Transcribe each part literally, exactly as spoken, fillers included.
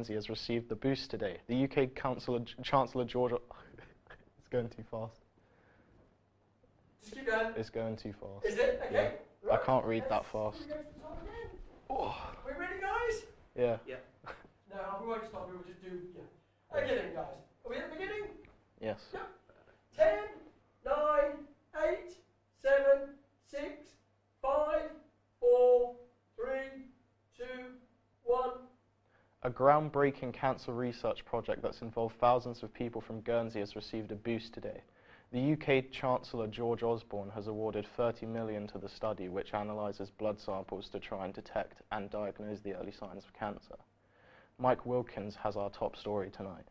Guernsey has received the boost today. The U K Councillor, Chancellor George... It's going too fast. Just keep going. It's going too fast. Is it? Okay. Yeah. Right. I can't read Let's that fast. go to the top again. Oh. We ready, guys? Yeah. Yeah. No, we won't stop. We will just do. Yeah. Okay then, guys. Are we at the beginning? Yes. Yep. Ten, nine, eight, seven, six, five, four, three, two, one. A groundbreaking cancer research project that's involved thousands of people from Guernsey has received a boost today. The U K Chancellor George Osborne has awarded thirty million pounds to the study, which analyses blood samples to try and detect and diagnose the early signs of cancer. Mike Wilkins has our top story tonight.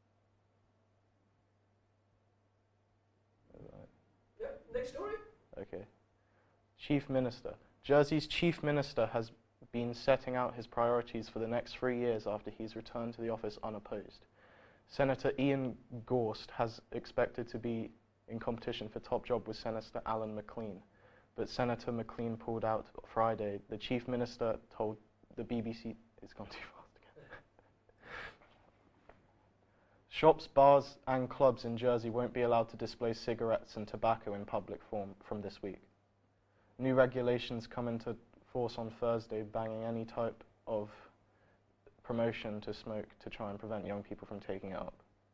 Yep. Next story. Okay. Chief Minister. Jersey's Chief Minister has been setting out his priorities for the next three years after he's returned to the office unopposed. Senator Ian Gorst has expected to be in competition for top job with Senator Alan McLean, but Senator McLean pulled out Friday. The Chief Minister told the B B C... It's gone too fast again. Shops, bars and clubs in Jersey won't be allowed to display cigarettes and tobacco in public form from this week. New regulations come into force on Thursday, banning any type of promotion to smoke to try and prevent young people from taking it up.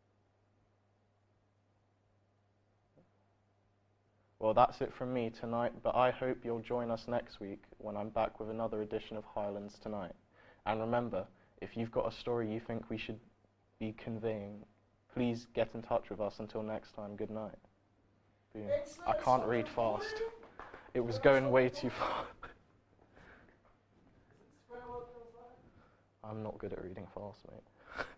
Well, that's it from me tonight, but I hope you'll join us next week when I'm back with another edition of Highlands Tonight. And remember, if you've got a story you think we should be conveying, please get in touch with us. Until next time, good night. Boom. I can't read fast. It was going way too far. I'm not good at reading fast, mate.